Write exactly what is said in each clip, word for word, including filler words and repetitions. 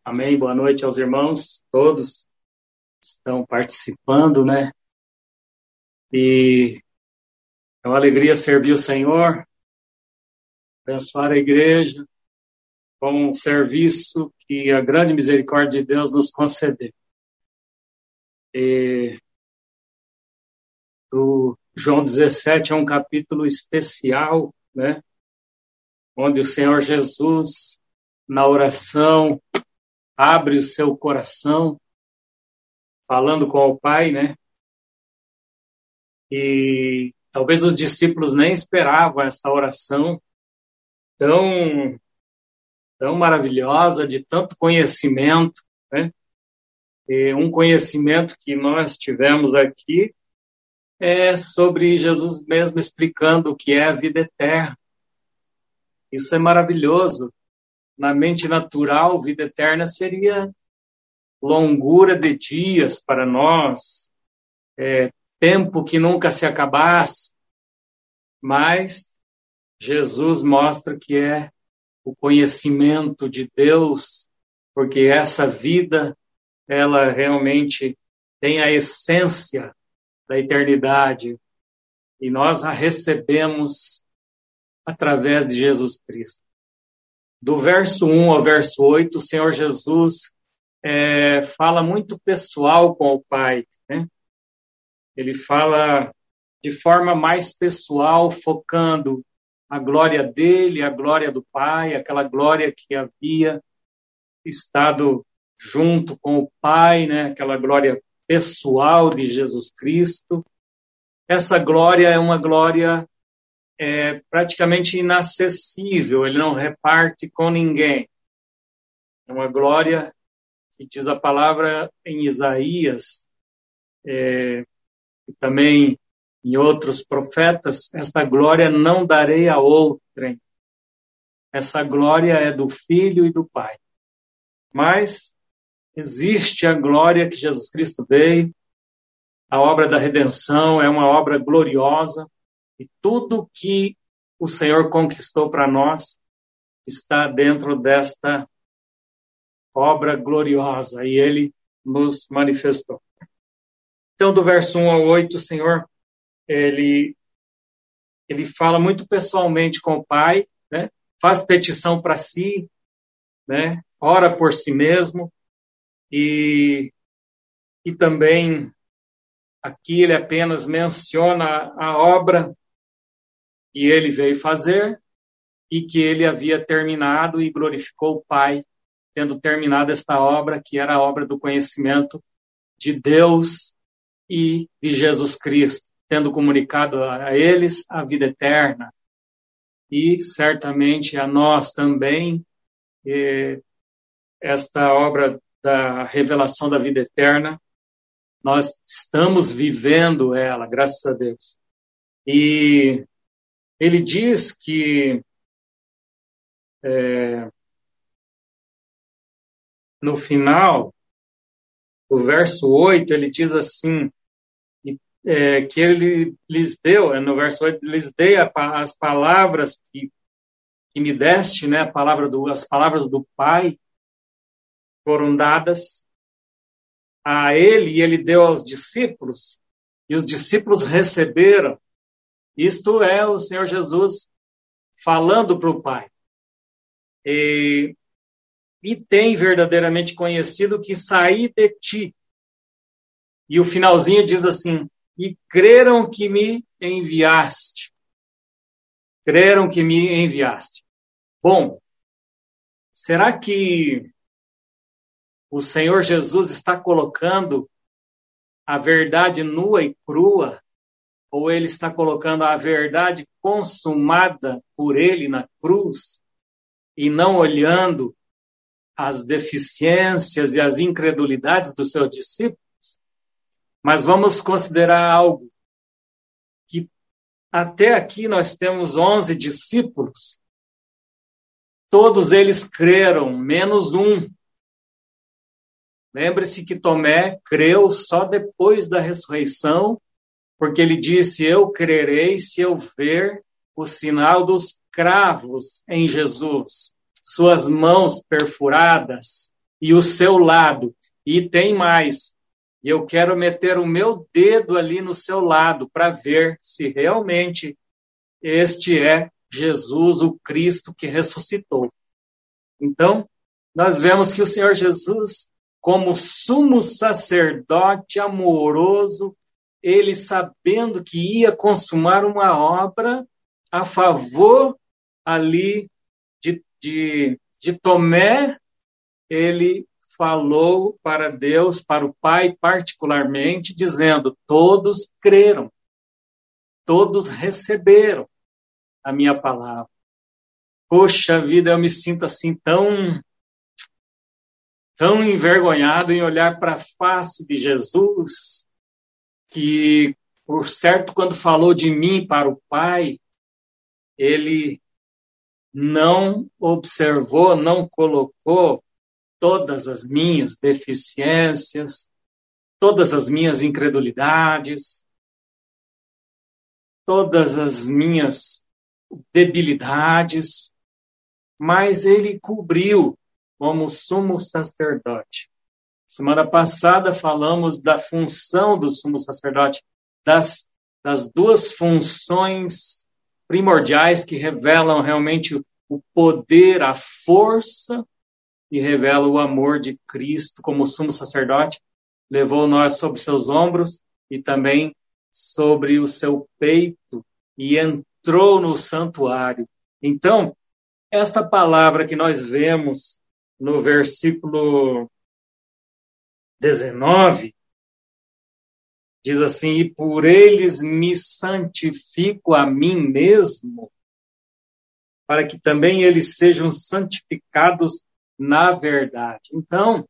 Amém. Boa noite aos irmãos, todos estão participando, né? E é uma alegria servir o Senhor, abençoar a igreja com um serviço que a grande misericórdia de Deus nos concedeu. E o João dezessete é um capítulo especial, né? Onde o Senhor Jesus, na oração, abre o seu coração, falando com o Pai, né? E talvez os discípulos nem esperavam essa oração tão, tão maravilhosa, de tanto conhecimento, né? E um conhecimento que nós tivemos aqui é sobre Jesus mesmo explicando o que é a vida eterna. Isso é maravilhoso. Na mente natural, vida eterna seria longura de dias para nós, é, tempo que nunca se acabasse, mas Jesus mostra que é o conhecimento de Deus, porque essa vida, ela realmente tem a essência da eternidade, e nós a recebemos através de Jesus Cristo. Do verso um ao verso oito, o Senhor Jesus é, fala muito pessoal com o Pai, né? Ele fala de forma mais pessoal, focando a glória dele, a glória do Pai, aquela glória que havia estado junto com o Pai, né? Aquela glória pessoal de Jesus Cristo. Essa glória é uma glória é, praticamente inacessível, ele não reparte com ninguém. É uma glória que diz a palavra em Isaías, é, e também em outros profetas, esta glória não darei a outrem. Essa glória é do Filho e do Pai. Mas existe a glória que Jesus Cristo veio, a obra da redenção é uma obra gloriosa, e tudo que o Senhor conquistou para nós está dentro desta obra gloriosa, e Ele nos manifestou. Então, do verso um ao oito, o Senhor, ele, ele fala muito pessoalmente com o Pai, né? Faz petição para si, né? Ora por si mesmo, e, e também aqui ele apenas menciona a obra que ele veio fazer e que ele havia terminado e glorificou o Pai, tendo terminado esta obra, que era a obra do conhecimento de Deus e de Jesus Cristo, tendo comunicado a eles a vida eterna. E certamente a nós também, eh, esta obra da revelação da vida eterna, nós estamos vivendo ela, graças a Deus. E ele diz que é, no final, o verso oito, ele diz assim, é, que ele lhes deu, no verso oito, lhes dei a, as palavras que, que me deste, né, a palavra do, as palavras do Pai foram dadas a ele, e ele deu aos discípulos, e os discípulos receberam. Isto é o Senhor Jesus falando para o Pai. E, e tem verdadeiramente conhecido que saí de ti. E o finalzinho diz assim, e creram que me enviaste. Creram que me enviaste. Bom, será que o Senhor Jesus está colocando a verdade nua e crua, ou ele está colocando a verdade consumada por ele na cruz, e não olhando as deficiências e as incredulidades dos seus discípulos? Mas vamos considerar algo, que até aqui nós temos onze discípulos, todos eles creram, menos um. Lembre-se que Tomé creu só depois da ressurreição, porque ele disse, eu crerei se eu ver o sinal dos cravos em Jesus, suas mãos perfuradas e o seu lado. E tem mais. Eu quero meter o meu dedo ali no seu lado para ver se realmente este é Jesus, o Cristo que ressuscitou. Então, nós vemos que o Senhor Jesus, como sumo sacerdote amoroso, ele sabendo que ia consumar uma obra a favor ali de, de, de Tomé, ele falou para Deus, para o Pai particularmente, dizendo, todos creram, todos receberam a minha palavra. Poxa vida, eu me sinto assim tão, tão envergonhado em olhar para a face de Jesus, que, por certo, quando falou de mim para o Pai, ele não observou, não colocou todas as minhas deficiências, todas as minhas incredulidades, todas as minhas debilidades, mas ele cobriu como sumo sacerdote. Semana passada falamos da função do sumo sacerdote, das, das duas funções primordiais que revelam realmente o poder, a força, e revela o amor de Cristo como sumo sacerdote, levou nós sobre seus ombros e também sobre o seu peito e entrou no santuário. Então, esta palavra que nós vemos no versículo dezenove, diz assim, e por eles me santifico a mim mesmo, para que também eles sejam santificados na verdade. Então,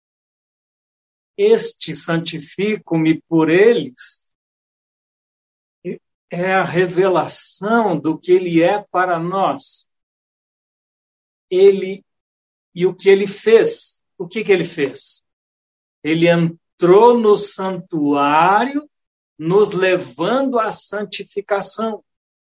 este santifico-me por eles é a revelação do que ele é para nós. Ele e o que ele fez. O que, que ele fez? Ele entrou no santuário, nos levando à santificação.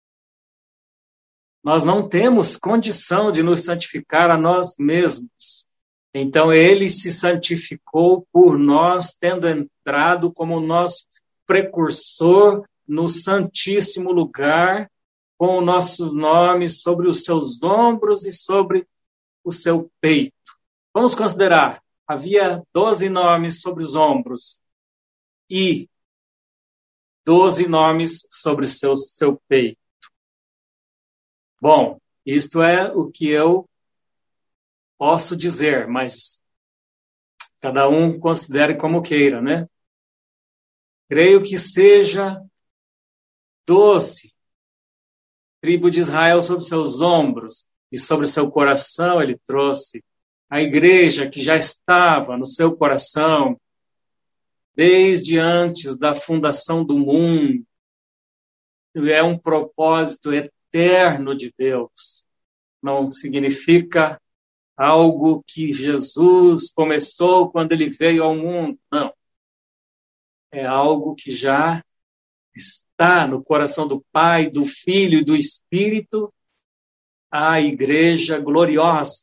Nós não temos condição de nos santificar a nós mesmos. Então, ele se santificou por nós, tendo entrado como nosso precursor no santíssimo lugar, com os nossos nomes sobre os seus ombros e sobre o seu peito. Vamos considerar, havia doze nomes sobre os ombros e doze nomes sobre o seu, seu peito. Bom, isto é o que eu posso dizer, mas cada um considere como queira, né? Creio que seja doze, tribo de Israel sobre seus ombros e sobre seu coração ele trouxe a igreja que já estava no seu coração desde antes da fundação do mundo. É um propósito eterno de Deus. Não significa algo que Jesus começou quando ele veio ao mundo. Não. É algo que já está no coração do Pai, do Filho e do Espírito, a igreja gloriosa.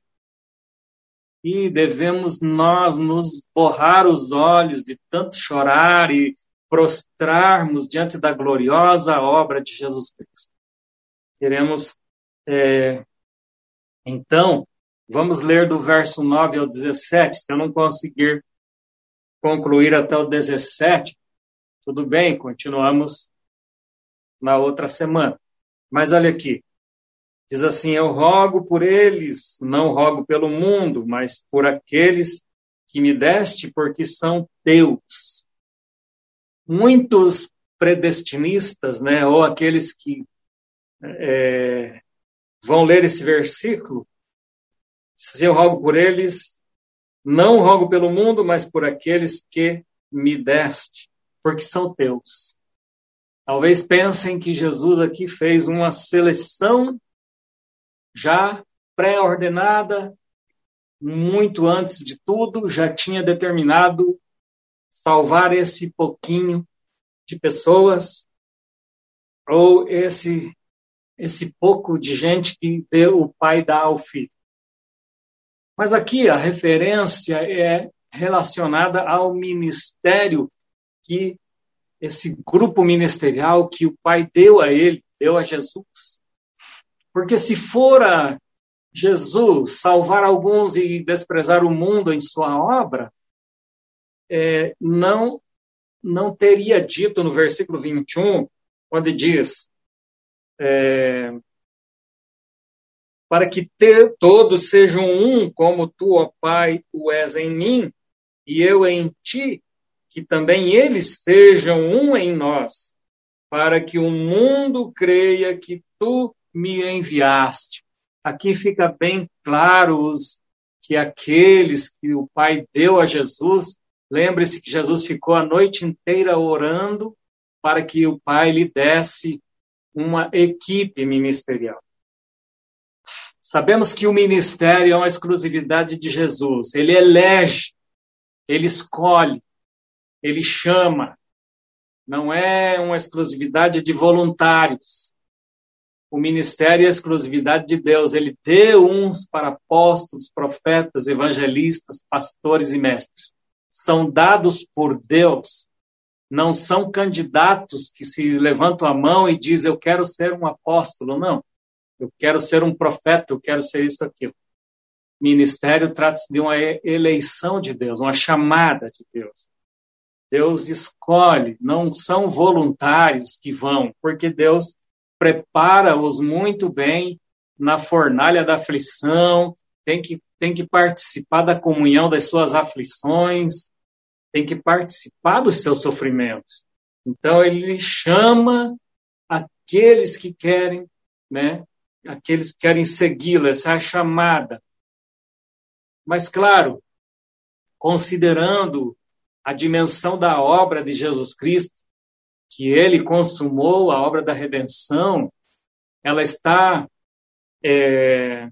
E devemos nós nos borrar os olhos de tanto chorar e prostrarmos diante da gloriosa obra de Jesus Cristo. Queremos, é, então, vamos ler do verso nove ao dezessete. Se eu não conseguir concluir até o dezessete, tudo bem, continuamos na outra semana. Mas olha aqui, diz assim, eu rogo por eles, não rogo pelo mundo, mas por aqueles que me deste, porque são teus. Muitos predestinistas, né, ou aqueles que é, vão ler esse versículo, se eu rogo por eles, não rogo pelo mundo, mas por aqueles que me deste, porque são teus. Talvez pensem que Jesus aqui fez uma seleção já pré-ordenada, muito antes de tudo, já tinha determinado salvar esse pouquinho de pessoas, ou esse, esse pouco de gente que deu, o Pai dá ao Filho. Mas aqui a referência é relacionada ao ministério que esse grupo ministerial que o Pai deu a ele, deu a Jesus. Porque se fora Jesus salvar alguns e desprezar o mundo em sua obra, é, não, não teria dito no versículo vinte e um, quando diz, é, para que te, todos sejam um, como tu, ó Pai, o és em mim, e eu em ti, que também eles sejam um em nós, para que o mundo creia que tu me enviaste. Aqui fica bem claro os, que aqueles que o Pai deu a Jesus, lembre-se que Jesus ficou a noite inteira orando para que o Pai lhe desse uma equipe ministerial. Sabemos que o ministério é uma exclusividade de Jesus. Ele elege, ele escolhe, ele chama. Não é uma exclusividade de voluntários. O ministério é a exclusividade de Deus. Ele deu uns para apóstolos, profetas, evangelistas, pastores e mestres. São dados por Deus. Não são candidatos que se levantam a mão e dizem, eu quero ser um apóstolo. Não. Eu quero ser um profeta, eu quero ser isso, aquilo. Ministério trata-se de uma eleição de Deus, uma chamada de Deus. Deus escolhe, não são voluntários que vão, porque Deus prepara-os muito bem na fornalha da aflição, tem que, tem que participar da comunhão das suas aflições, tem que participar dos seus sofrimentos. Então, ele chama aqueles que querem, né, aqueles que querem segui-lo, essa é a chamada. Mas, claro, considerando a dimensão da obra de Jesus Cristo, que ele consumou, a obra da redenção, ela está é,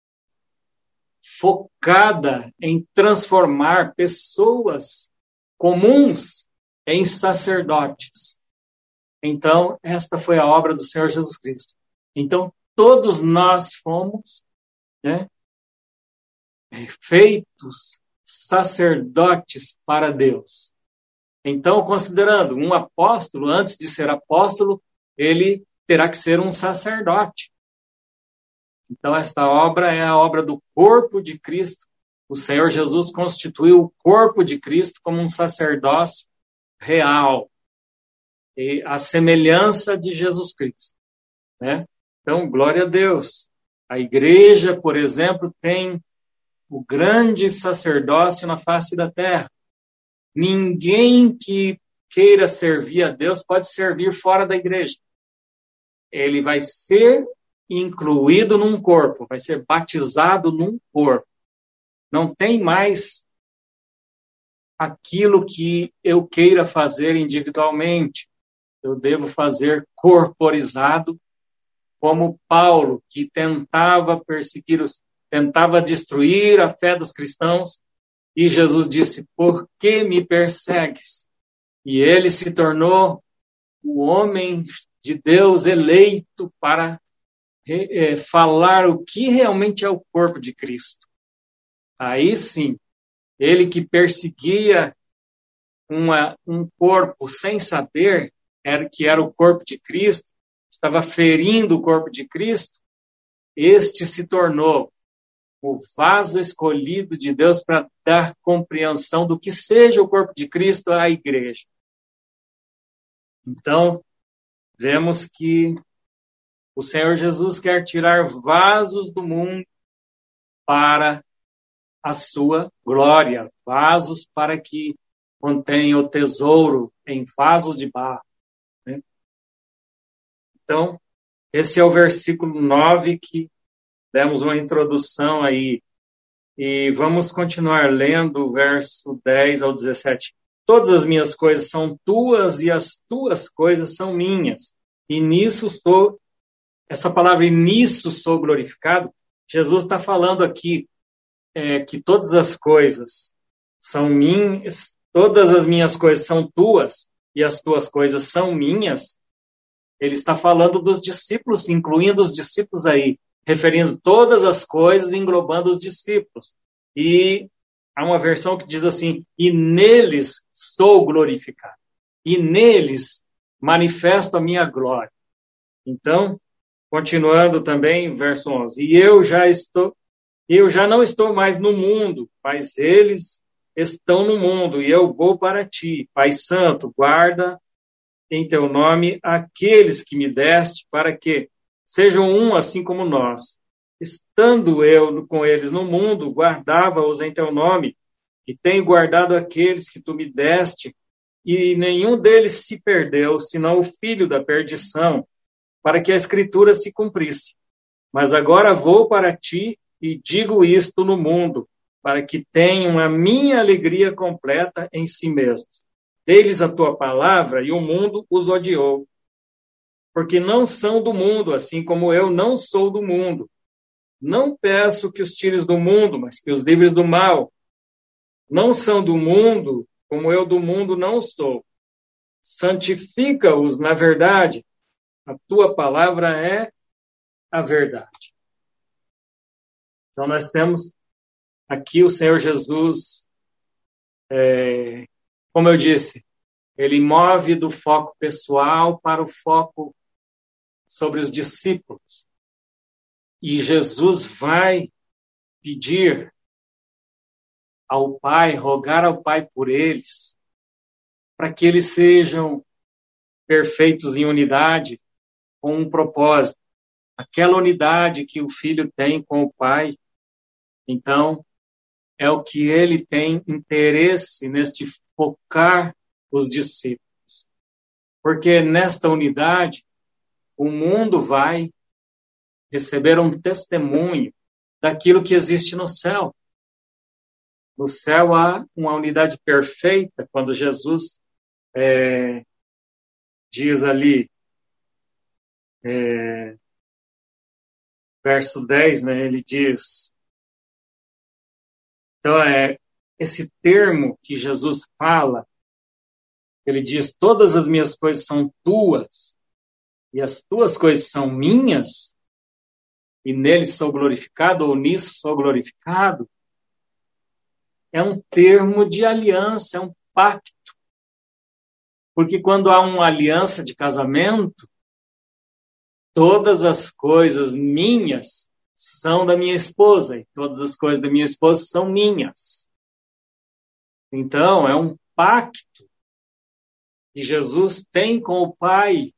focada em transformar pessoas comuns em sacerdotes. Então, esta foi a obra do Senhor Jesus Cristo. Então, todos nós fomos, né, feitos sacerdotes para Deus. Então, considerando um apóstolo, antes de ser apóstolo, ele terá que ser um sacerdote. Então, esta obra é a obra do corpo de Cristo. O Senhor Jesus constituiu o corpo de Cristo como um sacerdócio real, e a semelhança de Jesus Cristo, né? Então, glória a Deus. A igreja, por exemplo, tem o grande sacerdócio na face da terra. Ninguém que queira servir a Deus pode servir fora da igreja. Ele vai ser incluído num corpo, vai ser batizado num corpo. Não tem mais aquilo que eu queira fazer individualmente. Eu devo fazer corporizado, como Paulo, que tentava perseguir os tentava destruir a fé dos cristãos, e Jesus disse, por que me persegues? E ele se tornou o homem de Deus eleito para é, falar o que realmente é o corpo de Cristo. Aí sim, ele que perseguia uma, um corpo sem saber era, que era o corpo de Cristo, estava ferindo o corpo de Cristo, este se tornou o vaso escolhido de Deus para dar compreensão do que seja o corpo de Cristo à igreja. Então, vemos que o Senhor Jesus quer tirar vasos do mundo para a sua glória, vasos para que contenham o tesouro em vasos de barro, né? Então, esse é o versículo nove que demos uma introdução aí. E vamos continuar lendo o verso dez ao dezessete. Todas as minhas coisas são tuas e as tuas coisas são minhas. E nisso sou, essa palavra e nisso sou glorificado, Jesus está falando aqui é, que todas as coisas são minhas, todas as minhas coisas são tuas e as tuas coisas são minhas. Ele está falando dos discípulos, incluindo os discípulos aí, referindo todas as coisas, englobando os discípulos. E há uma versão que diz assim, e neles sou glorificado. E neles manifesto a minha glória. Então, continuando também, verso onze. E eu já estou, eu já não estou mais no mundo, mas eles estão no mundo, e eu vou para ti. Pai Santo, guarda em teu nome aqueles que me deste, para que sejam um assim como nós. Estando eu com eles no mundo, guardava-os em teu nome, e tenho guardado aqueles que tu me deste, e nenhum deles se perdeu, senão o filho da perdição, para que a Escritura se cumprisse. Mas agora vou para ti e digo isto no mundo, para que tenham a minha alegria completa em si mesmos. Deles a tua palavra, e o mundo os odiou. Porque não são do mundo, assim como eu não sou do mundo. Não peço que os tires do mundo, mas que os livres do mal. Não são do mundo, como eu do mundo não sou. Santifica-os na verdade. A tua palavra é a verdade. Então nós temos aqui o Senhor Jesus, é, como eu disse, ele move do foco pessoal para o foco sobre os discípulos. E Jesus vai pedir ao Pai, rogar ao Pai por eles, para que eles sejam perfeitos em unidade, com um propósito. Aquela unidade que o Filho tem com o Pai. Então, é o que ele tem interesse neste focar os discípulos. Porque nesta unidade, o mundo vai receber um testemunho daquilo que existe no céu. No céu há uma unidade perfeita, quando Jesus é, diz ali, é, verso dez, né, ele diz, então é esse termo que Jesus fala, ele diz, todas as minhas coisas são tuas, e as tuas coisas são minhas, e neles sou glorificado, ou nisso sou glorificado, é um termo de aliança, é um pacto. Porque quando há uma aliança de casamento, todas as coisas minhas são da minha esposa, e todas as coisas da minha esposa são minhas. Então, é um pacto que Jesus tem com o Pai.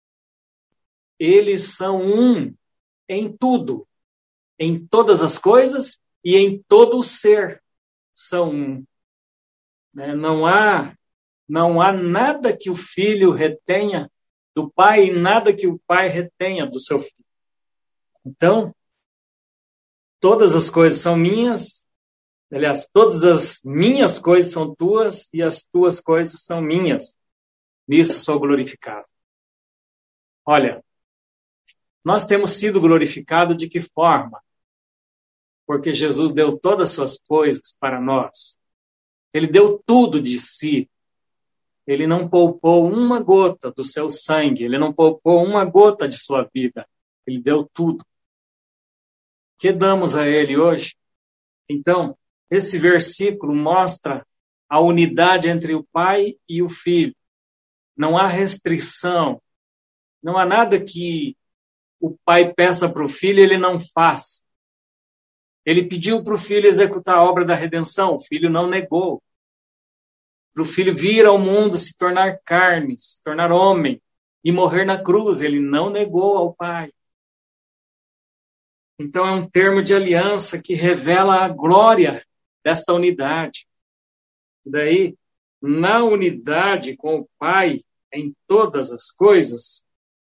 Eles são um em tudo, em todas as coisas e em todo o ser são um. Né? Não há, não há nada que o Filho retenha do Pai e nada que o Pai retenha do seu Filho. Então, todas as coisas são minhas, aliás, todas as minhas coisas são tuas e as tuas coisas são minhas. Nisso sou glorificado. Olha, nós temos sido glorificados de que forma? Porque Jesus deu todas as suas coisas para nós. Ele deu tudo de si. Ele não poupou uma gota do seu sangue. Ele não poupou uma gota de sua vida. Ele deu tudo. Que damos a ele hoje? Então, esse versículo mostra a unidade entre o Pai e o Filho. Não há restrição. Não há nada que o Pai peça para o Filho e ele não faz. Ele pediu para o Filho executar a obra da redenção. O Filho não negou. Para o Filho vir ao mundo, se tornar carne, se tornar homem e morrer na cruz. Ele não negou ao Pai. Então é um termo de aliança que revela a glória desta unidade. E daí, na unidade com o Pai, em todas as coisas,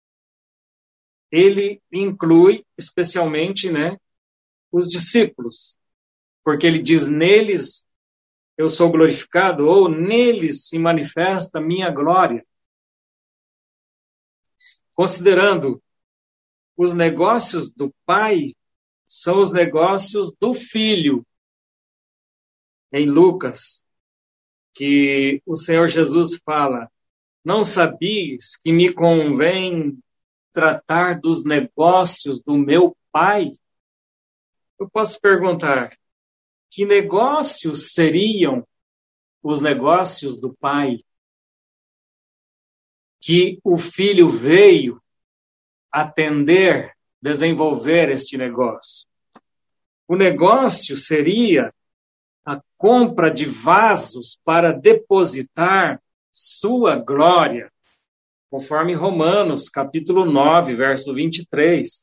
ele inclui especialmente, né, os discípulos. Porque ele diz, neles eu sou glorificado, ou neles se manifesta a minha glória. Considerando os negócios do Pai, são os negócios do Filho. Em Lucas, que o Senhor Jesus fala, não sabias que me convém tratar dos negócios do meu Pai? Eu posso perguntar, que negócios seriam os negócios do Pai, que o Filho veio atender, desenvolver este negócio. O negócio seria a compra de vasos para depositar sua glória, conforme Romanos, capítulo nove, verso vinte e três.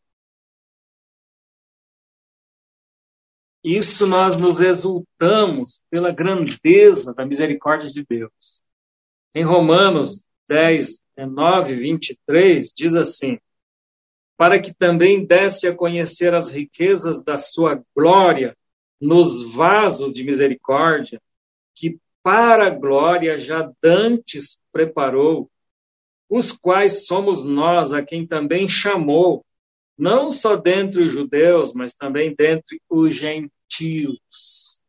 Isso nós nos exultamos pela grandeza da misericórdia de Deus. Em Romanos dez, nove, vinte e três, diz assim: para que também desse a conhecer as riquezas da sua glória nos vasos de misericórdia, que para a glória já dantes preparou, os quais somos nós, a quem também chamou, não só dentre os judeus, mas também dentre os gentios.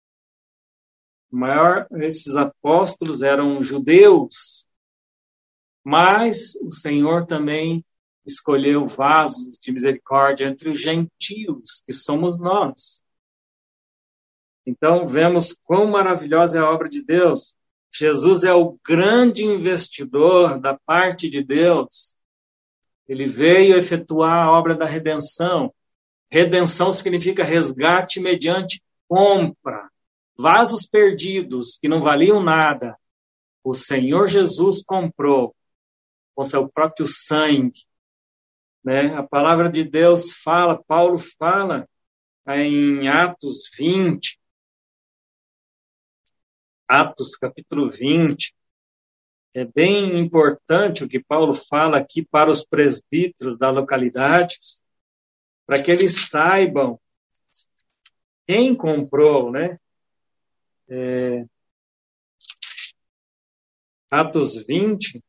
Maior, esses apóstolos eram judeus, mas o Senhor também escolheu vasos de misericórdia entre os gentios, que somos nós. Então, vemos quão maravilhosa é a obra de Deus. Jesus é o grande investidor da parte de Deus. Ele veio efetuar a obra da redenção. Redenção significa resgate mediante compra. Vasos perdidos, que não valiam nada, o Senhor Jesus comprou com seu próprio sangue. Né? A palavra de Deus fala, Paulo fala em Atos vinte, Atos capítulo vinte, é bem importante o que Paulo fala aqui para os presbíteros da localidade, para que eles saibam quem comprou, né? É, Atos vinte,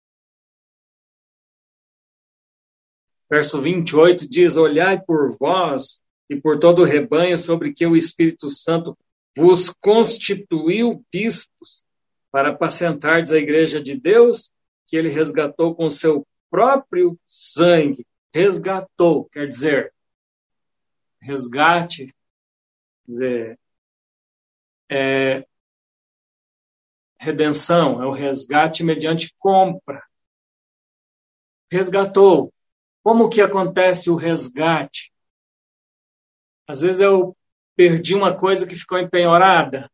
verso vinte e oito diz: olhai por vós e por todo o rebanho sobre que o Espírito Santo vos constituiu bispos para apacentardes a igreja de Deus, que ele resgatou com seu próprio sangue. Resgatou, quer dizer, resgate, quer dizer, é, redenção, é o resgate mediante compra. Resgatou. Como que acontece o resgate? Às vezes eu perdi uma coisa que ficou empenhorada.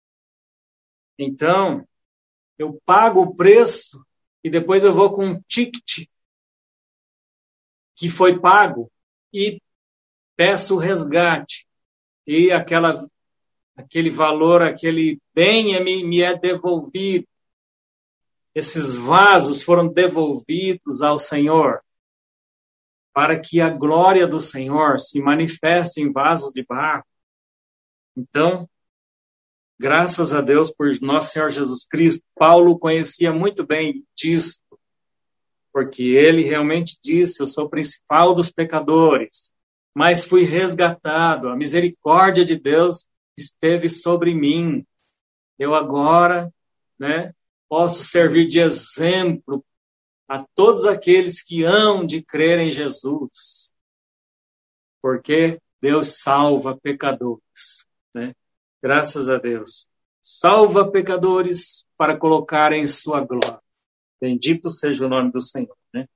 Então, eu pago o preço e depois eu vou com um ticket que foi pago e peço o resgate. E aquela, aquele valor, aquele bem me, me é devolvido. Esses vasos foram devolvidos ao Senhor para que a glória do Senhor se manifeste em vasos de barro. Então, graças a Deus por nosso Senhor Jesus Cristo, Paulo conhecia muito bem disso, porque ele realmente disse: eu sou o principal dos pecadores, mas fui resgatado, a misericórdia de Deus esteve sobre mim. Eu agora, né, posso servir de exemplo a todos aqueles que hão de crer em Jesus, porque Deus salva pecadores, né? Graças a Deus. Salva pecadores para colocar em sua glória. Bendito seja o nome do Senhor, né?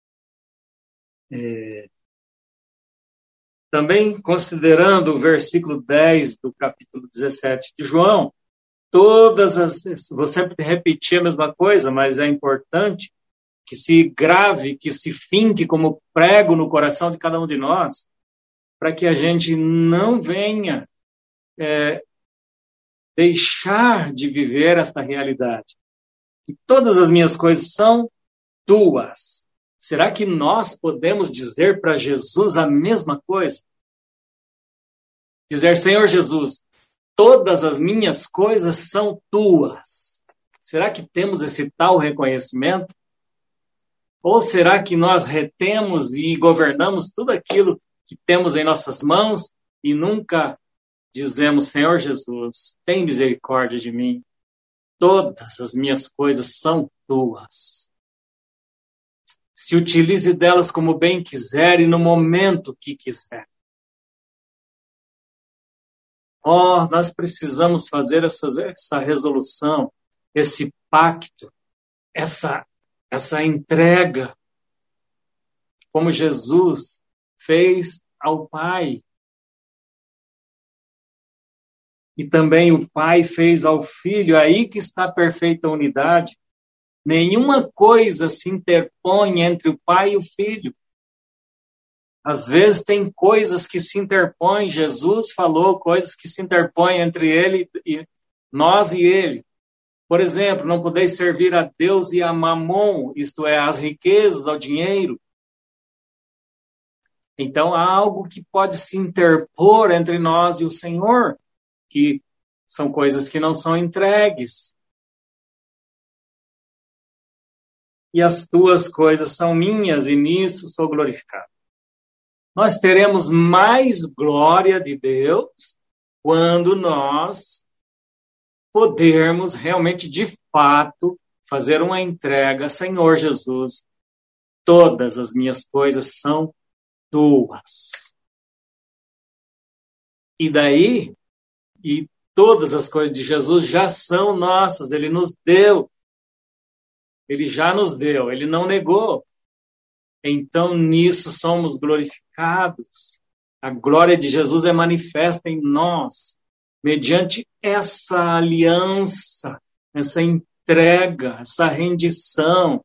É... Também, considerando o versículo dez do capítulo dezessete de João, todas as... Vou sempre repetir a mesma coisa, mas é importante que se grave, que se finque como prego no coração de cada um de nós, para que a gente não venha é, deixar de viver esta realidade. E todas as minhas coisas são tuas. Será que nós podemos dizer para Jesus a mesma coisa? Dizer: Senhor Jesus, todas as minhas coisas são tuas. Será que temos esse tal reconhecimento? Ou será que nós retemos e governamos tudo aquilo que temos em nossas mãos e nunca dizemos: Senhor Jesus, tem misericórdia de mim. Todas as minhas coisas são tuas. Se utilize delas como bem quiser e no momento que quiser. Oh, nós precisamos fazer essa, essa resolução, esse pacto, essa, essa entrega, como Jesus fez ao Pai. E também o Pai fez ao Filho, aí que está a perfeita unidade. Nenhuma coisa se interpõe entre o Pai e o Filho. Às vezes tem coisas que se interpõem, Jesus falou coisas que se interpõem entre ele e nós e ele. Por exemplo, não podeis servir a Deus e a Mamon, isto é, às riquezas, ao dinheiro. Então há algo que pode se interpor entre nós e o Senhor, que são coisas que não são entregues. E as tuas coisas são minhas, e nisso sou glorificado. Nós teremos mais glória de Deus quando nós podermos realmente, de fato, fazer uma entrega. Senhor Jesus, todas as minhas coisas são tuas. E daí, e todas as coisas de Jesus já são nossas, ele nos deu. Ele já nos deu, ele não negou. Então, nisso somos glorificados. A glória de Jesus é manifesta em nós, mediante essa aliança, essa entrega, essa rendição.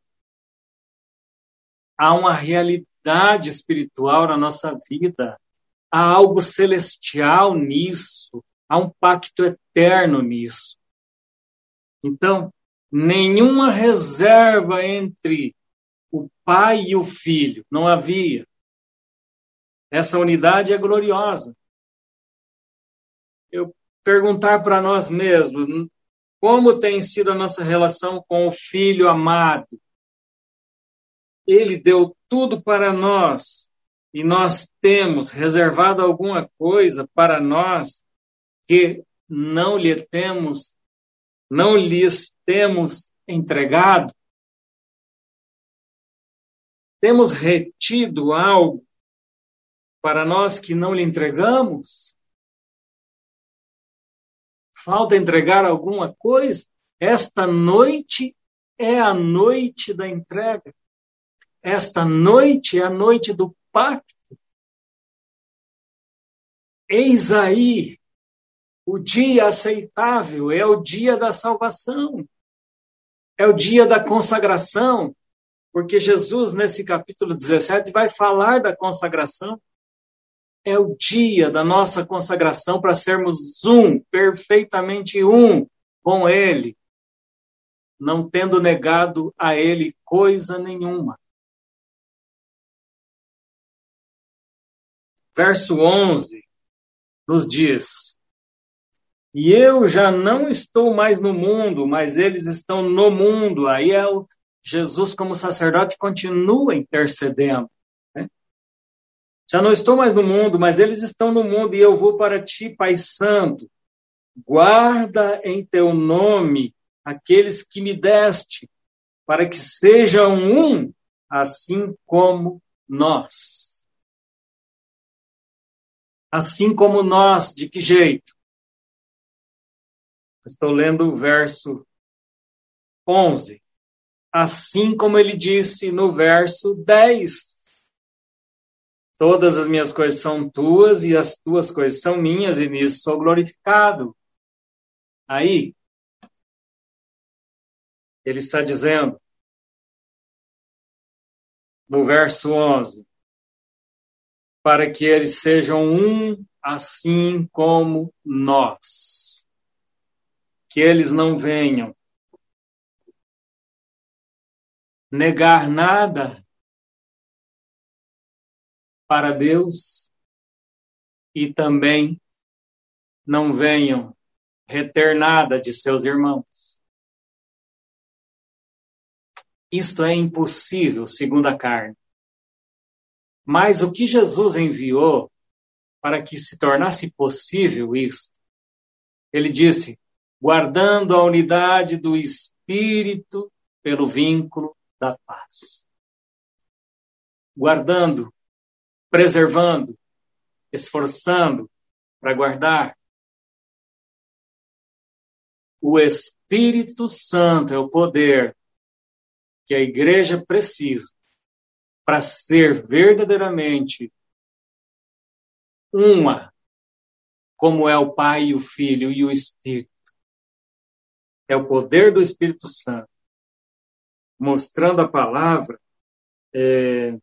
Há uma realidade espiritual na nossa vida. Há algo celestial nisso. Há um pacto eterno nisso. Então, nenhuma reserva entre o Pai e o Filho. Não havia. Essa unidade é gloriosa. Eu perguntar para nós mesmos, como tem sido a nossa relação com o Filho amado? Ele deu tudo para nós e nós temos reservado alguma coisa para nós que não lhe temos, não lhes temos entregado? Temos retido algo para nós que não lhe entregamos? Falta entregar alguma coisa? Esta noite é a noite da entrega. Esta noite é a noite do pacto. Eis aí o dia aceitável, é o dia da salvação. É o dia da consagração, porque Jesus, nesse capítulo dezessete, vai falar da consagração. É o dia da nossa consagração para sermos um, perfeitamente um com Ele, não tendo negado a Ele coisa nenhuma. Verso onze nos diz: e eu já não estou mais no mundo, mas eles estão no mundo. Aí é o Jesus, como sacerdote, continua intercedendo. Né? Já não estou mais no mundo, mas eles estão no mundo, e eu vou para ti, Pai Santo. Guarda em teu nome aqueles que me deste, para que sejam um, assim como nós. Assim como nós, de que jeito? Estou lendo o verso onze. Assim como ele disse no verso dez. Todas as minhas coisas são tuas e as tuas coisas são minhas, e nisso sou glorificado. Aí, ele está dizendo, no verso onze, para que eles sejam um, assim como nós. Que eles não venham negar nada para Deus e também não venham reter nada de seus irmãos. Isto é impossível, segundo a carne. Mas o que Jesus enviou para que se tornasse possível isso, ele disse, guardando a unidade do Espírito pelo vínculo da paz. Guardando, preservando, esforçando para guardar o Espírito Santo é o poder que a igreja precisa para ser verdadeiramente uma, como é o Pai, o Filho e o Espírito. É o poder do Espírito Santo, mostrando a palavra. É,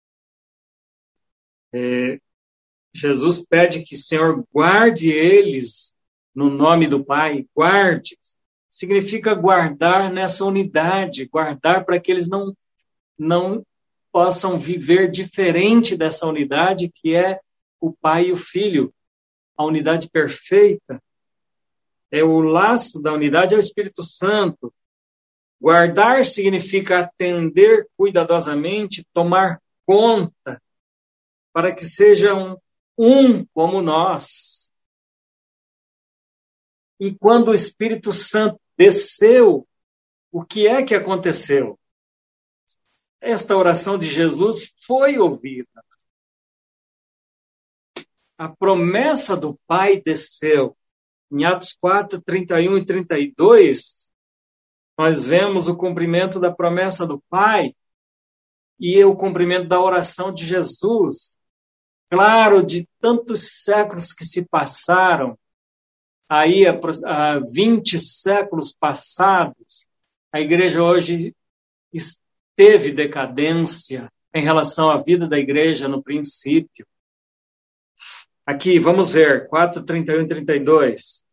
é, Jesus pede que o Senhor guarde eles no nome do Pai. Guarde. Significa guardar nessa unidade, guardar para que eles não, não possam viver diferente dessa unidade que é o Pai e o Filho. A unidade perfeita. É o laço da unidade é o Espírito Santo. Guardar significa atender cuidadosamente, tomar conta, para que sejam um como nós. E quando o Espírito Santo desceu, o que é que aconteceu? Esta oração de Jesus foi ouvida. A promessa do Pai desceu. Em Atos quatro, trinta e um e trinta e dois, nós vemos o cumprimento da promessa do Pai e o cumprimento da oração de Jesus. Claro, de tantos séculos que se passaram, aí há vinte séculos passados, a igreja hoje teve decadência em relação à vida da igreja no princípio. Aqui, vamos ver, quatro, trinta e um e trinta e dois.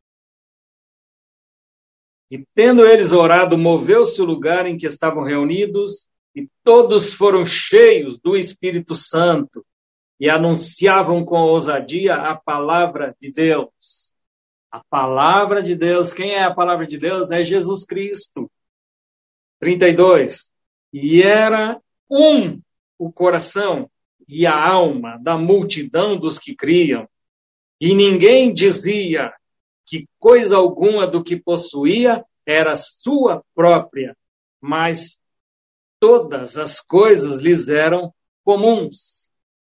E tendo eles orado, moveu-se o lugar em que estavam reunidos, e todos foram cheios do Espírito Santo, e anunciavam com ousadia a palavra de Deus. A palavra de Deus, quem é a palavra de Deus? É Jesus Cristo. trinta e dois. E era um o coração e a alma da multidão dos que criam, e ninguém dizia que coisa alguma do que possuía era sua própria, mas todas as coisas lhes eram comuns.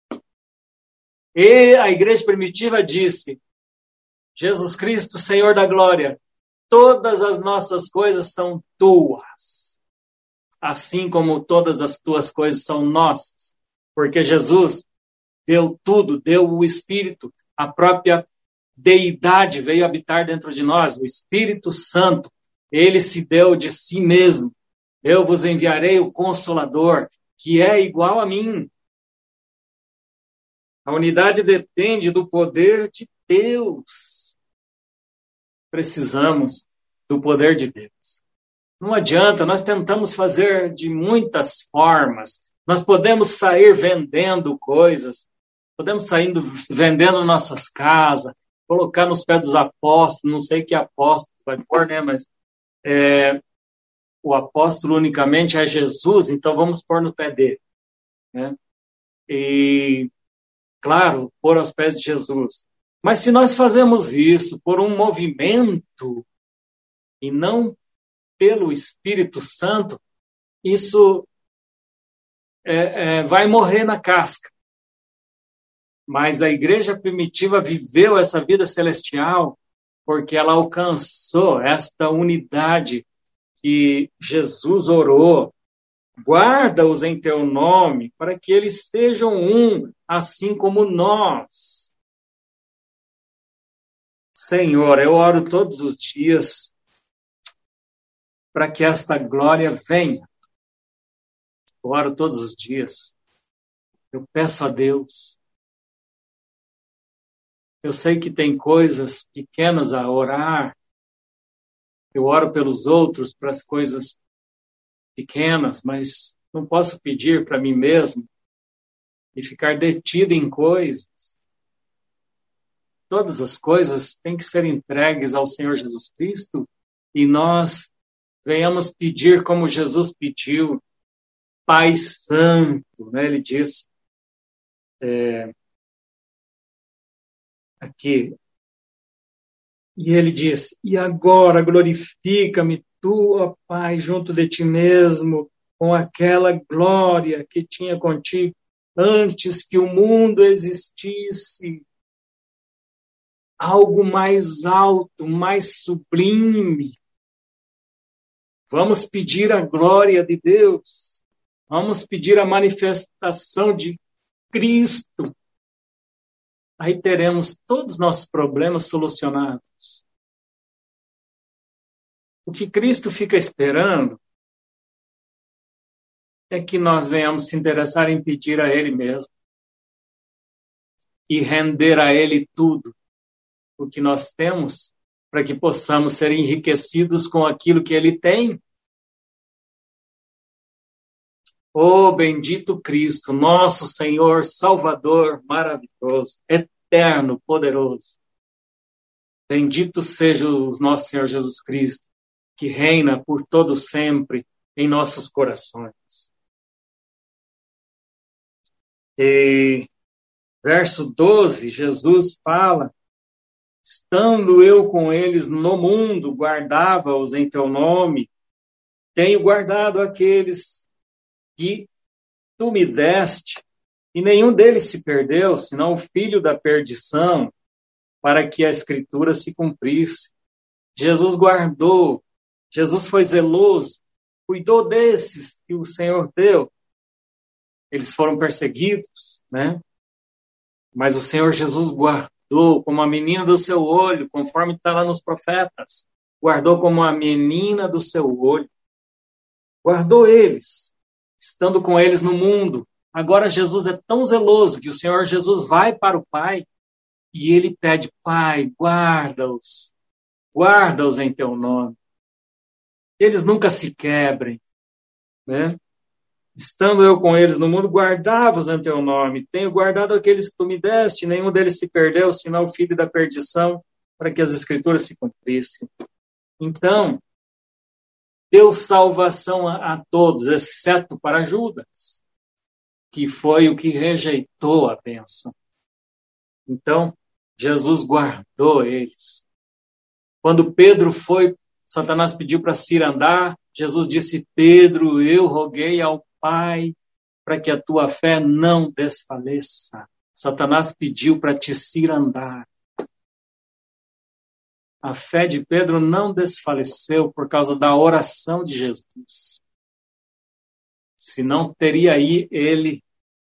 E a igreja primitiva disse: Jesus Cristo, Senhor da glória, todas as nossas coisas são tuas, assim como todas as tuas coisas são nossas, porque Jesus deu tudo, deu o Espírito, a própria deidade veio habitar dentro de nós, o Espírito Santo, ele se deu de si mesmo. Eu vos enviarei o Consolador, que é igual a mim. A unidade depende do poder de Deus. Precisamos do poder de Deus. Não adianta, nós tentamos fazer de muitas formas. Nós podemos sair vendendo coisas, podemos sair vendendo nossas casas, colocar nos pés dos apóstolos, não sei que apóstolo vai pôr, né, mas é, o apóstolo unicamente é Jesus, então vamos pôr no pé dele, né? E, claro, pôr aos pés de Jesus. Mas se nós fazemos isso por um movimento e não pelo Espírito Santo, isso é, é, vai morrer na casca. Mas a igreja primitiva viveu essa vida celestial porque ela alcançou esta unidade que Jesus orou. Guarda-os em teu nome, para que eles sejam um, assim como nós. Senhor, eu oro todos os dias para que esta glória venha. Eu oro todos os dias. Eu peço a Deus. Eu sei que tem coisas pequenas a orar. Eu oro pelos outros, para as coisas pequenas, mas não posso pedir para mim mesmo e ficar detido em coisas. Todas as coisas têm que ser entregues ao Senhor Jesus Cristo e nós venhamos pedir como Jesus pediu, Pai Santo, né? Ele diz é, aqui, e ele diz, e agora glorifica-me tu, ó Pai, junto de ti mesmo, com aquela glória que tinha contigo antes que o mundo existisse. Algo mais alto, mais sublime, Vamos pedir a glória de Deus. Vamos pedir a manifestação de Cristo. Aí teremos todos os nossos problemas solucionados. O que Cristo fica esperando é que nós venhamos se interessar em pedir a Ele mesmo e render a Ele tudo o que nós temos, para que possamos ser enriquecidos com aquilo que Ele tem. Oh, bendito Cristo, nosso Senhor, Salvador, maravilhoso, eterno, poderoso. Bendito seja o nosso Senhor Jesus Cristo, que reina por todo sempre em nossos corações. E verso doze, Jesus fala: estando eu com eles no mundo, guardava-os em teu nome, tenho guardado aqueles que tu me deste, e nenhum deles se perdeu, senão o filho da perdição, para que a Escritura se cumprisse. Jesus guardou, Jesus foi zeloso, cuidou desses que o Senhor deu. Eles foram perseguidos, né? Mas o Senhor Jesus guardou como a menina do seu olho, conforme está lá nos profetas. Guardou como a menina do seu olho. Guardou eles, estando com eles no mundo. Agora Jesus é tão zeloso que o Senhor Jesus vai para o Pai e ele pede: Pai, guarda-os, guarda-os em teu nome. Eles nunca se quebrem, né? Estando eu com eles no mundo, guardava-os em teu nome. Tenho guardado aqueles que tu me deste, nenhum deles se perdeu, senão o filho da perdição, para que as Escrituras se cumprissem. Então, deu salvação a, a todos, exceto para Judas, que foi o que rejeitou a bênção. Então, Jesus guardou eles. Quando Pedro foi, Satanás pediu para cirandar, Jesus disse: Pedro, eu roguei ao Pai para que a tua fé não desfaleça. Satanás pediu para te cirandar. A fé de Pedro não desfaleceu por causa da oração de Jesus. Senão teria aí ele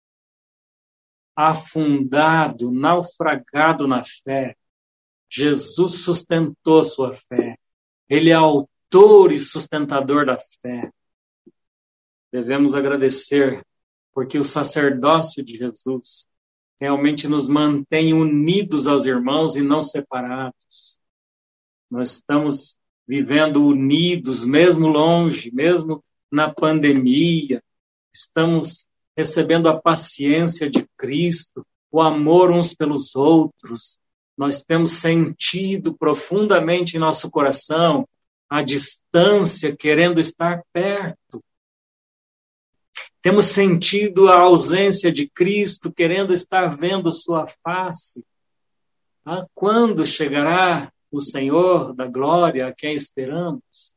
afundado, naufragado na fé. Jesus sustentou sua fé. Ele é autor e sustentador da fé. Devemos agradecer, porque o sacerdócio de Jesus realmente nos mantém unidos aos irmãos e não separados. Nós estamos vivendo unidos, mesmo longe, mesmo na pandemia. Estamos recebendo a paciência de Cristo, o amor uns pelos outros. Nós temos sentido profundamente em nosso coração a distância, querendo estar perto. Temos sentido a ausência de Cristo, querendo estar vendo sua face. Ah, quando chegará o Senhor da glória a quem esperamos?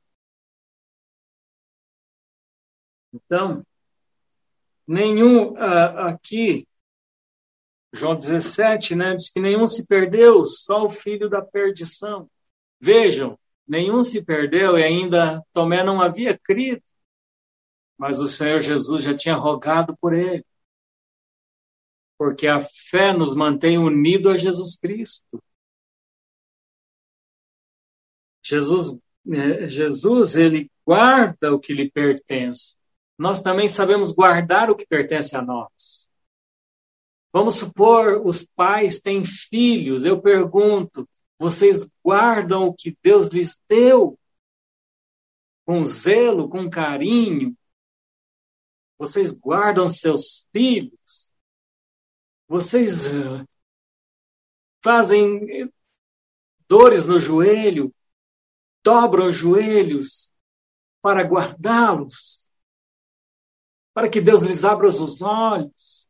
Então, nenhum ah, aqui, João dezessete, né, diz que nenhum se perdeu, só o filho da perdição. Vejam, nenhum se perdeu e ainda Tomé não havia crido, mas o Senhor Jesus já tinha rogado por ele. Porque a fé nos mantém unidos a Jesus Cristo. Jesus, Jesus, ele guarda o que lhe pertence. Nós também sabemos guardar o que pertence a nós. Vamos supor, os pais têm filhos. Eu pergunto, vocês guardam o que Deus lhes deu? Com zelo, com carinho? Vocês guardam seus filhos? Vocês uh, fazem dores no joelho, dobram os joelhos para guardá-los, para que Deus lhes abra os olhos.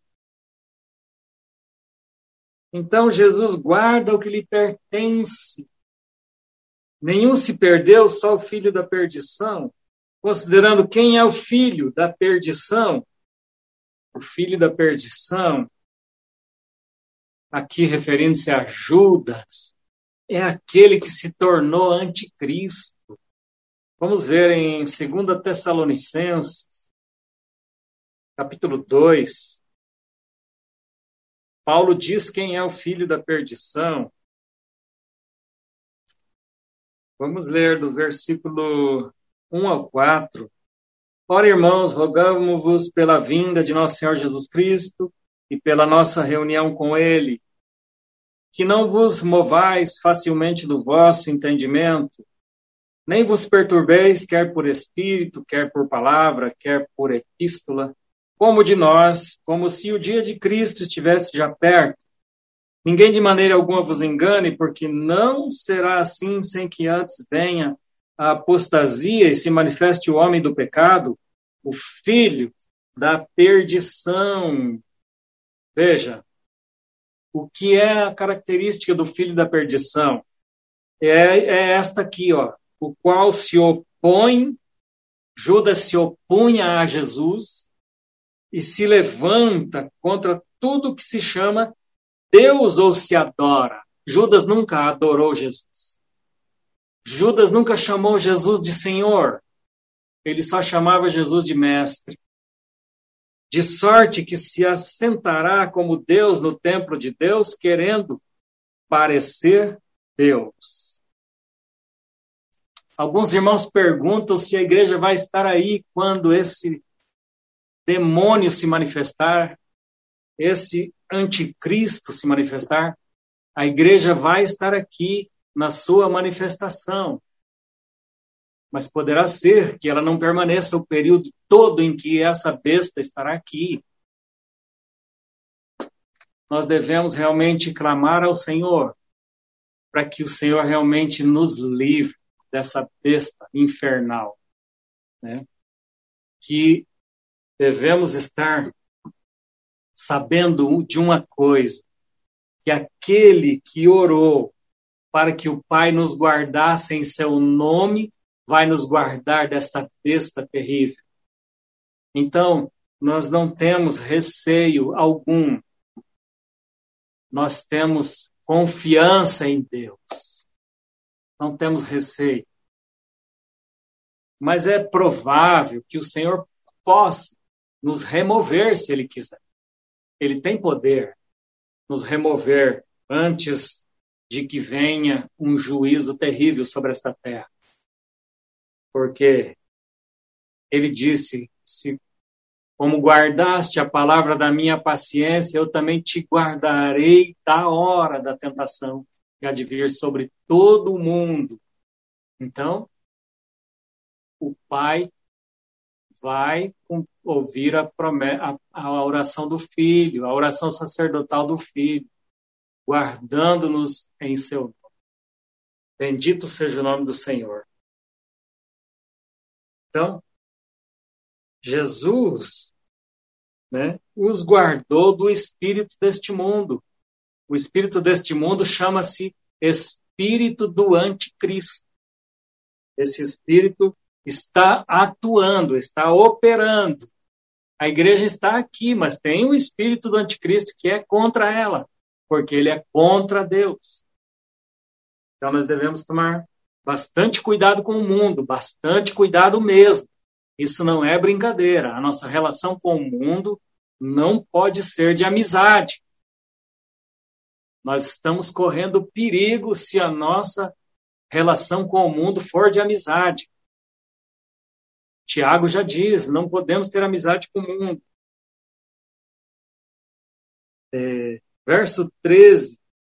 Então Jesus guarda o que lhe pertence. Nenhum se perdeu, só o filho da perdição. Considerando quem é o filho da perdição, o filho da perdição, aqui referindo-se a Judas, é aquele que se tornou anticristo. Vamos ver em segunda Tessalonicenses, capítulo dois. Paulo diz quem é o filho da perdição. Vamos ler do versículo um ao quatro. Ora, irmãos, rogamo-vos pela vinda de nosso Senhor Jesus Cristo e pela nossa reunião com Ele, que não vos movais facilmente do vosso entendimento, nem vos perturbeis, quer por espírito, quer por palavra, quer por epístola, como de nós, como se o dia de Cristo estivesse já perto. Ninguém de maneira alguma vos engane, porque não será assim sem que antes venha a apostasia e se manifeste o homem do pecado, o filho da perdição. Veja, o que é a característica do filho da perdição? É, é esta aqui, ó, o qual se opõe, Judas se opunha a Jesus e se levanta contra tudo que se chama Deus ou se adora. Judas nunca adorou Jesus. Judas nunca chamou Jesus de Senhor. Ele só chamava Jesus de Mestre. De sorte que se assentará como Deus no templo de Deus, querendo parecer Deus. Alguns irmãos perguntam se a igreja vai estar aí quando esse demônio se manifestar, esse anticristo se manifestar. A igreja vai estar aqui na sua manifestação. Mas poderá ser que ela não permaneça o período todo em que essa besta estará aqui. Nós devemos realmente clamar ao Senhor, para que o Senhor realmente nos livre dessa besta infernal, né? Que devemos estar sabendo de uma coisa, que aquele que orou para que o Pai nos guardasse em seu nome, vai nos guardar desta besta terrível. Então, nós não temos receio algum. Nós temos confiança em Deus. Não temos receio. Mas é provável que o Senhor possa nos remover se Ele quiser. Ele tem poder nos remover antes de que venha um juízo terrível sobre esta terra. Porque Ele disse, se como guardaste a palavra da minha paciência, eu também te guardarei da hora da tentação que há de vir sobre todo o mundo. Então, o Pai vai ouvir a, promessa, a, a oração do Filho, a oração sacerdotal do Filho, guardando-nos em seu nome. Bendito seja o nome do Senhor. Então, Jesus, né, os guardou do espírito deste mundo. O espírito deste mundo chama-se espírito do anticristo. Esse espírito está atuando, está operando. A igreja está aqui, mas tem o espírito do anticristo que é contra ela, porque ele é contra Deus. Então nós devemos tomar bastante cuidado com o mundo, bastante cuidado mesmo. Isso não é brincadeira. A nossa relação com o mundo não pode ser de amizade. Nós estamos correndo perigo se a nossa relação com o mundo for de amizade. Tiago já diz, não podemos ter amizade com o mundo. É, verso treze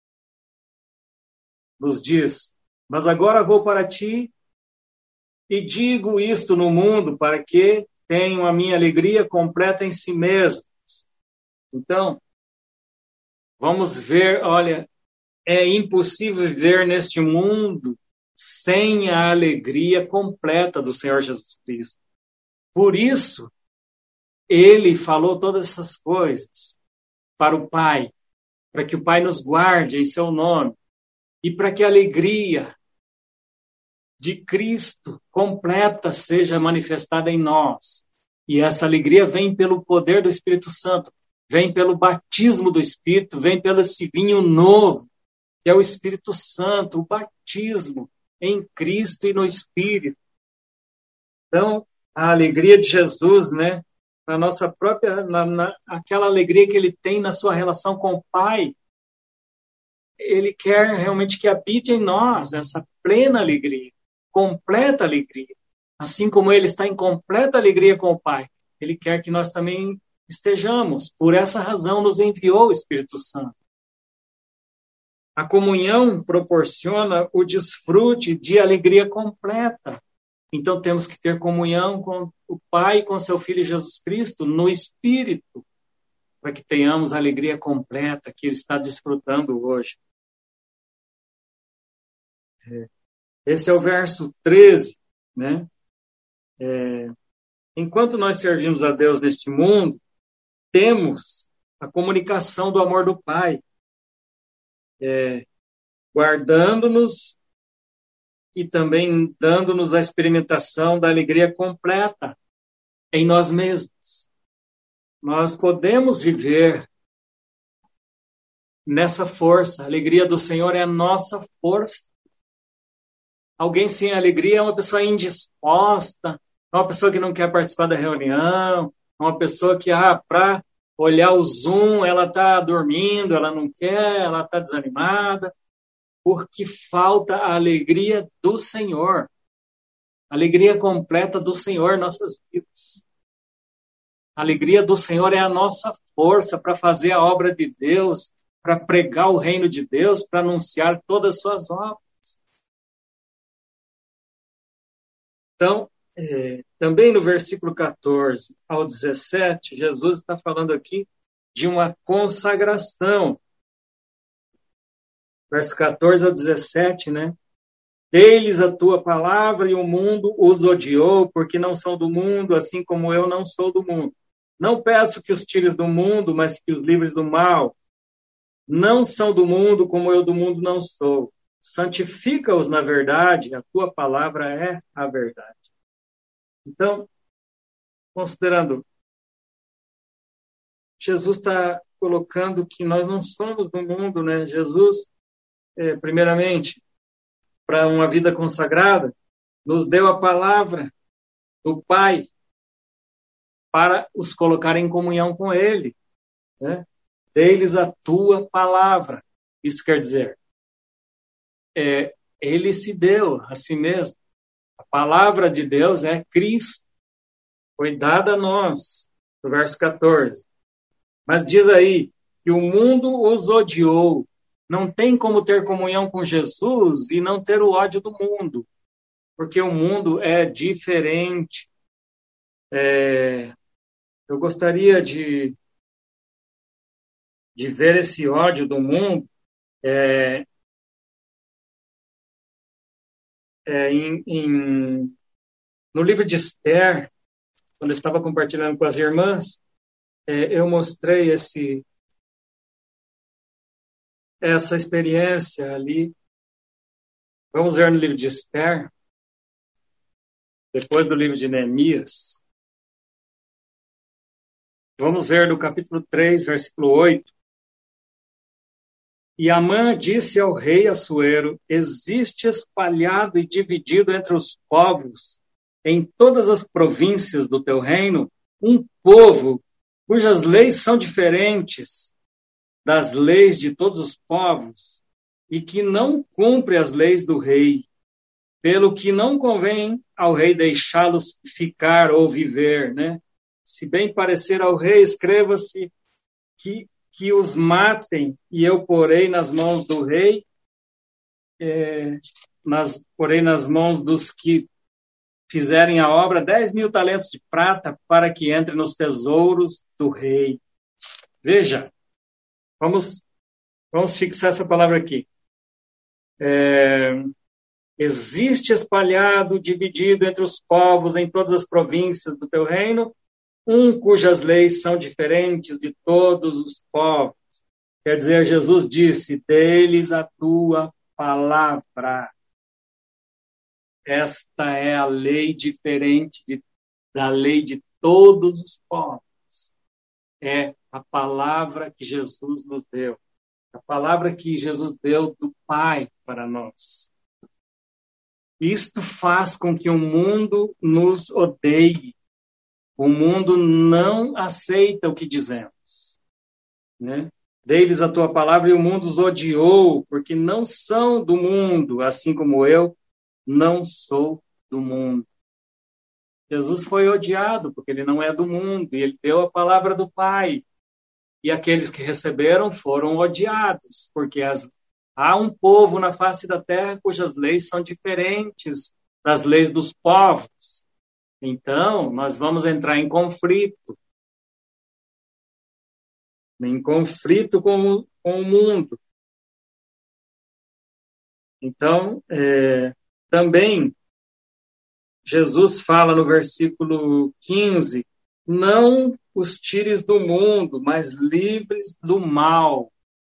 nos diz, mas agora vou para ti e digo isto no mundo para que tenham a minha alegria completa em si mesmos. Então, vamos ver, olha, é impossível viver neste mundo sem a alegria completa do Senhor Jesus Cristo. Por isso, ele falou todas essas coisas para o Pai, para que o Pai nos guarde em seu nome e para que a alegria de Cristo completa seja manifestada em nós. E essa alegria vem pelo poder do Espírito Santo, vem pelo batismo do Espírito, vem pelo esse vinho novo, que é o Espírito Santo, o batismo em Cristo e no Espírito. Então, a alegria de Jesus, né? Na nossa própria, na, na, aquela alegria que ele tem na sua relação com o Pai, ele quer realmente que habite em nós essa plena alegria, completa alegria. Assim como ele está em completa alegria com o Pai, ele quer que nós também estejamos. Por essa razão nos enviou o Espírito Santo. A comunhão proporciona o desfrute de alegria completa. Então temos que ter comunhão com o Pai e com seu Filho Jesus Cristo no Espírito, para que tenhamos a alegria completa que ele está desfrutando hoje. Esse é o verso treze, né? É, enquanto nós servimos a Deus neste mundo, temos a comunicação do amor do Pai, é, guardando-nos e também dando-nos a experimentação da alegria completa em nós mesmos. Nós podemos viver nessa força. A alegria do Senhor é a nossa força. Alguém sem alegria é uma pessoa indisposta, é uma pessoa que não quer participar da reunião, é uma pessoa que, ah, para olhar o Zoom, ela está dormindo, ela não quer, ela está desanimada, porque falta a alegria do Senhor, a alegria completa do Senhor em nossas vidas. A alegria do Senhor é a nossa força para fazer a obra de Deus, para pregar o reino de Deus, para anunciar todas as suas obras. Então, é, também no versículo catorze ao dezessete, Jesus está falando aqui de uma consagração. Verso catorze ao dezessete, né? Dei-lhes a tua palavra e o mundo os odiou, porque não são do mundo, assim como eu não sou do mundo. Não peço que os tires do mundo, mas que os livres do mal. Não são do mundo, como eu do mundo não sou. Santifica-os na verdade, a tua palavra é a verdade. Então, considerando, Jesus está colocando que nós não somos do mundo, né? Jesus, é, primeiramente, para uma vida consagrada, nos deu a palavra do Pai para os colocar em comunhão com Ele, né? Dei-lhes a tua palavra. Isso quer dizer, é, Ele se deu a si mesmo. A palavra de Deus é Cristo. Foi dada a nós, no verso catorze. Mas diz aí que o mundo os odiou. Não tem como ter comunhão com Jesus e não ter o ódio do mundo, porque o mundo é diferente. É, eu gostaria de, de ver esse ódio do mundo é, é, em, em, no livro de Esther, quando eu estava compartilhando com as irmãs, é, eu mostrei esse, essa experiência ali. Vamos ver no livro de Esther, depois do livro de Neemias. Vamos ver no capítulo três, versículo oito. E Amã disse ao rei Assuero: existe espalhado e dividido entre os povos, em todas as províncias do teu reino, um povo cujas leis são diferentes das leis de todos os povos, e que não cumpre as leis do rei, pelo que não convém ao rei deixá-los ficar ou viver, né? Se bem parecer ao rei, escreva-se que, que os matem, e eu porei nas mãos do rei, é, nas, porei nas mãos dos que fizerem a obra dez mil talentos de prata para que entre nos tesouros do rei. Veja, vamos, vamos fixar essa palavra aqui. É, existe espalhado, dividido entre os povos em todas as províncias do teu reino, um cujas leis são diferentes de todos os povos. Quer dizer, Jesus disse, dê-lhes a tua palavra. Esta é a lei diferente de, da lei de todos os povos. É a palavra que Jesus nos deu. A palavra que Jesus deu do Pai para nós. Isto faz com que o mundo nos odeie. O mundo não aceita o que dizemos, né? Dei-lhes a tua palavra e o mundo os odiou, porque não são do mundo, assim como eu não sou do mundo. Jesus foi odiado porque ele não é do mundo, e ele deu a palavra do Pai. E aqueles que receberam foram odiados, porque as, há um povo na face da terra cujas leis são diferentes das leis dos povos. Então, nós vamos entrar em conflito. Em conflito com, com o mundo. Então, é, também, Jesus fala no versículo quinze, não os tires do mundo, mas livres do mal.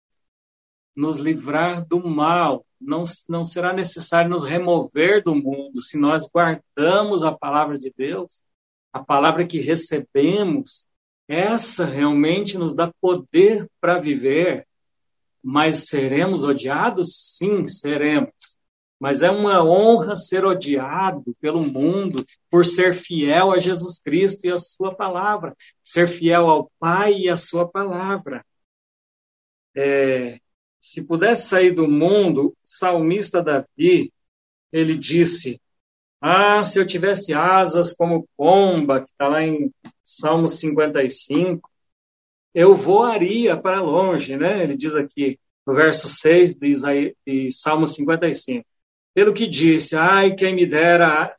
Nos livrar do mal. Não, não será necessário nos remover do mundo se nós guardamos a palavra de Deus, a palavra que recebemos. Essa realmente nos dá poder para viver. Mas seremos odiados? Sim, seremos. Mas é uma honra ser odiado pelo mundo por ser fiel a Jesus Cristo e a sua palavra. Ser fiel ao Pai e a sua palavra. É, se pudesse sair do mundo, o salmista Davi, ele disse, ah, se eu tivesse asas como pomba, que está lá em Salmo cinquenta e cinco, eu voaria para longe, né? Ele diz aqui, no verso seis de, Isaías, de Salmo cinquenta e cinco. Pelo que disse, ai, quem me dera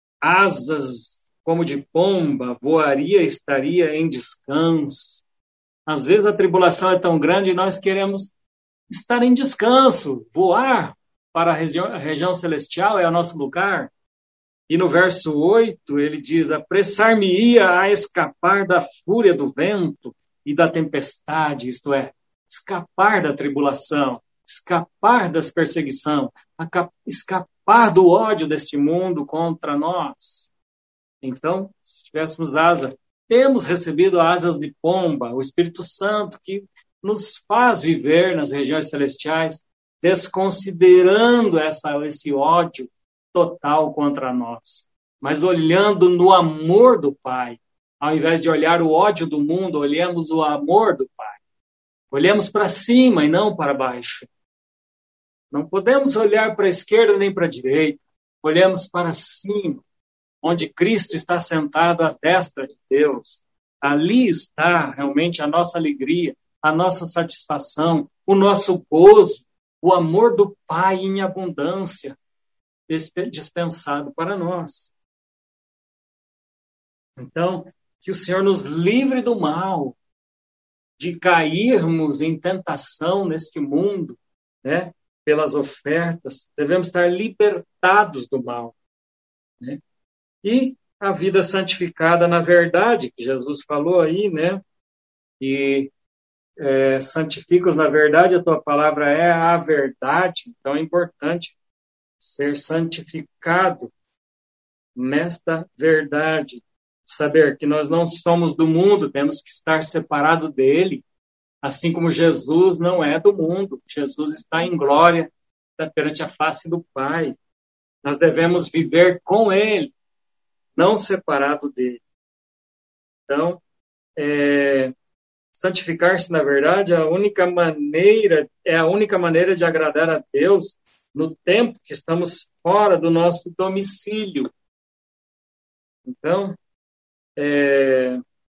asas como de pomba, voaria, estaria em descanso. Às vezes a tribulação é tão grande e nós queremos estar em descanso, voar para a região, a região celestial é o nosso lugar. E no verso oito ele diz, apressar-me-ia a escapar da fúria do vento e da tempestade, isto é, escapar da tribulação, escapar das perseguições, escapar do ódio deste mundo contra nós. Então, se tivéssemos asa, temos recebido asas de pomba, o Espírito Santo que nos faz viver nas regiões celestiais, desconsiderando essa, esse ódio total contra nós, mas olhando no amor do Pai. Ao invés de olhar o ódio do mundo, olhamos o amor do Pai. Olhamos para cima e não para baixo. Não podemos olhar para a esquerda nem para a direita. Olhamos para cima, onde Cristo está sentado à destra de Deus. Ali está realmente a nossa alegria, a nossa satisfação, o nosso gozo, o amor do Pai em abundância, dispensado para nós. Então, que o Senhor nos livre do mal, de cairmos em tentação neste mundo, né? Pelas ofertas, devemos estar libertados do mal, né? E a vida santificada na verdade, que Jesus falou aí, né? E é, santifica-os na verdade, a tua palavra é a verdade, então é importante ser santificado nesta verdade. Saber que nós não somos do mundo, temos que estar separado dele, assim como Jesus não é do mundo. Jesus está em glória, está perante a face do Pai. Nós devemos viver com ele, não separado dele. Então, é, santificar-se, na verdade, a única maneira, é a única maneira de agradar a Deus no tempo que estamos fora do nosso domicílio. Então, É,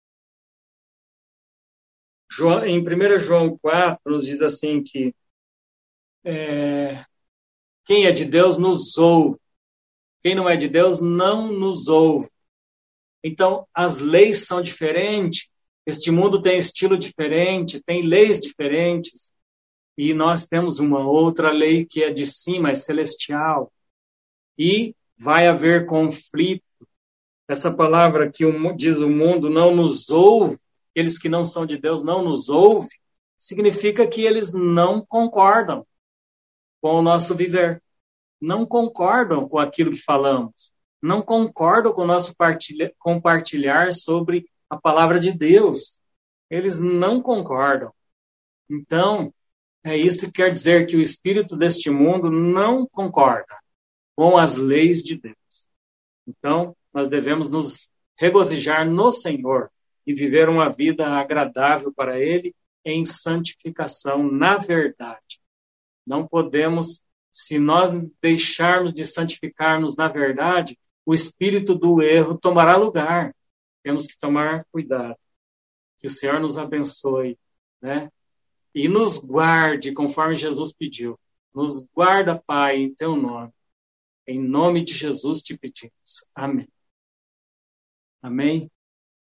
João, em primeiro João quatro, nos diz assim que é, quem é de Deus nos ouve, quem não é de Deus não nos ouve. Então, as leis são diferentes, este mundo tem estilo diferente, tem leis diferentes, e nós temos uma outra lei que é de cima, é celestial, e vai haver conflito. Essa palavra que diz o mundo não nos ouve, aqueles que não são de Deus não nos ouvem, significa que eles não concordam com o nosso viver, não concordam com aquilo que falamos, não concordam com o nosso compartilhar sobre a palavra de Deus. Eles não concordam. Então, é isso que quer dizer que o espírito deste mundo não concorda. com as leis de Deus. Então, nós devemos nos regozijar no Senhor e viver uma vida agradável para Ele em santificação, na verdade. Não podemos, se nós deixarmos de santificar-nos na verdade, o espírito do erro tomará lugar. Temos que tomar cuidado. Que o Senhor nos abençoe, né? E nos guarde, conforme Jesus pediu. Nos guarda, Pai, em teu nome. Em nome de Jesus te pedimos. Amém. Amém.